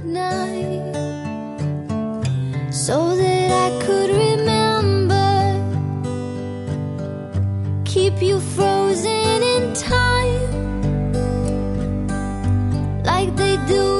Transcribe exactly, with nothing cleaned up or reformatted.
night, so that I could remember, keep you frozen in time, like they do